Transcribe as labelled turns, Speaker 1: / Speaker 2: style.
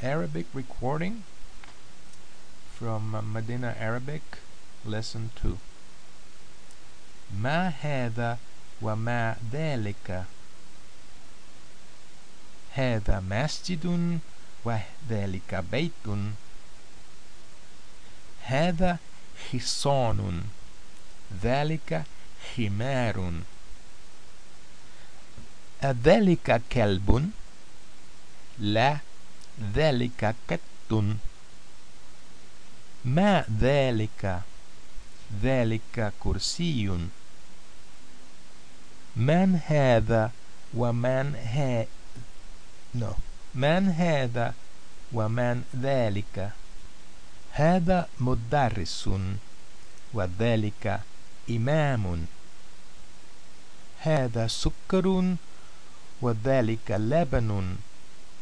Speaker 1: Arabic recording from Medina Arabic lesson 2. ما هذا وما ذلك؟ هذا مسجد وذلك بيت. هذا حصان ذلك حمار. أذلك كلب؟ لا، ذلك قط. ما ذلك؟ ذلك كرسي. من هذا ومن من هذا ومن ذلك؟ هذا مدرس وذلك إمام. هذا سكر وذلك لبن.